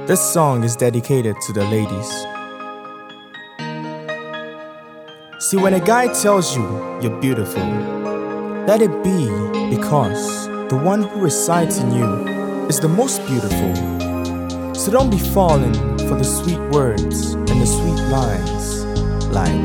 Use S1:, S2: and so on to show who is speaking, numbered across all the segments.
S1: This song is dedicated to the ladies. See, when a guy tells you you're beautiful, let it be because the one who resides in you is the most beautiful. So don't be falling for the sweet words and the sweet lines like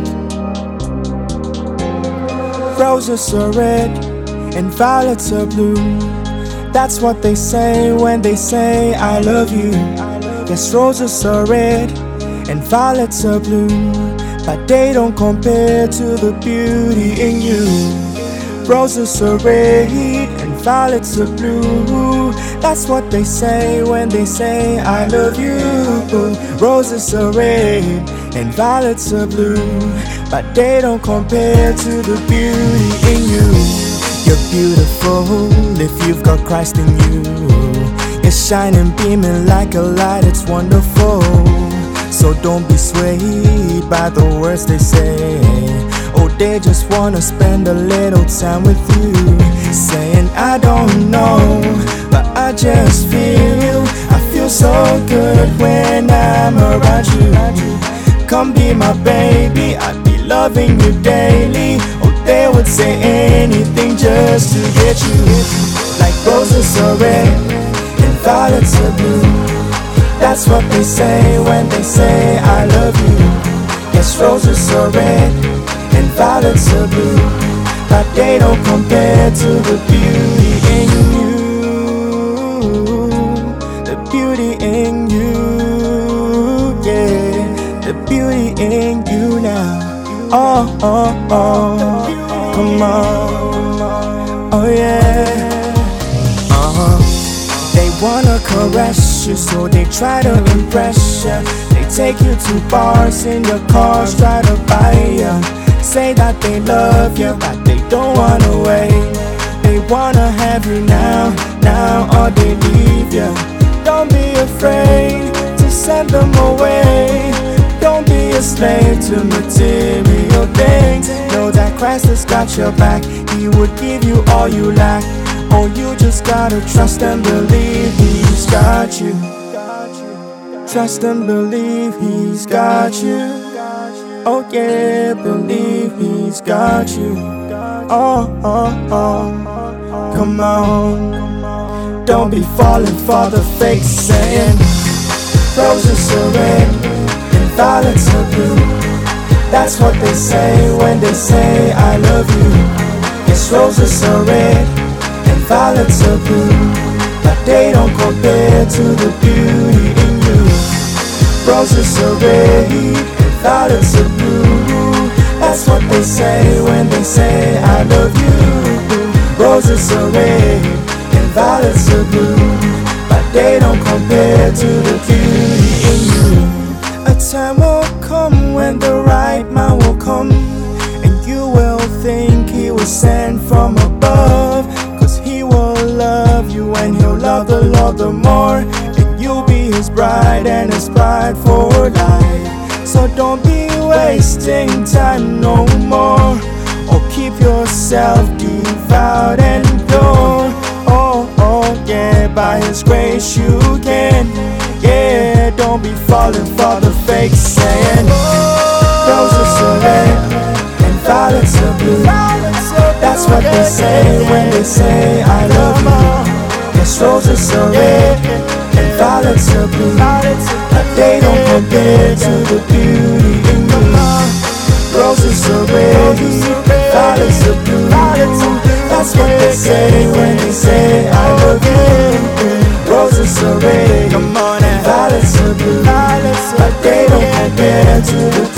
S1: roses are red and violets are blue. That's what they say when they say I love you. Yes, roses are red and violets are blue, but they don't compare to the beauty in you. Roses are red and violets are blue. That's what they say when they say I love you. Roses are red and violets are blue, but they don't compare to the beauty in you. You're beautiful if you've got Christ in you. You're shining, beaming like a light, it's wonderful. So don't be swayed by the words they say. Oh, they just wanna spend a little time with you, saying I don't know, but I just feel, I feel so good when I'm around you. Come be my baby, I'd be loving you daily. Oh, they would say anything just to get you. Like roses are red and violets are blue. That's what they say when they say I love you. Yes, roses are red and violets are blue, but they don't compare to the beauty in you. The beauty in you, yeah. The beauty in you now. Oh, oh, oh, come on. Oh yeah. They wanna caress you, so they try to impress you. They take you to bars in your cars, try to buy you. Say that they love you, but they don't wanna wait. They wanna have you now, or they leave you. Don't be afraid to send them away. Don't be a slave to material things. Know that Christ has got your back. He would give you all you lack. Oh, you just gotta trust and believe He's got you. Trust and believe He's got you. Oh yeah, believe He's got you. Oh, oh, oh, come on. Don't be falling for the fake saying roses are red and violets are blue. That's what they say when they say I love you. Yes, roses are red and violets are blue, but they don't compare to the beauty in you. Roses are red and violets are blue. That's what they say when they say I love you. Roses are red and violets are blue, but they don't compare to the beauty in you. A time will come when the right man will come, and you will think he was sent from above. He will love you and He'll love the Lord the more, and you'll be His bride and His bride for life. So don't be wasting time no more, or keep yourself devout and pure. Oh, oh yeah, by His grace you can. Yeah, don't be falling for the fake saying roses are red and violets are blue. That's what they say when they say I love you. Yes, roses are red and violets are blue, but they don't compare to the beauty in you. Roses are red and violets are blue. That's what they say when they say I love you. Roses are red and violets are blue, but they don't compare to the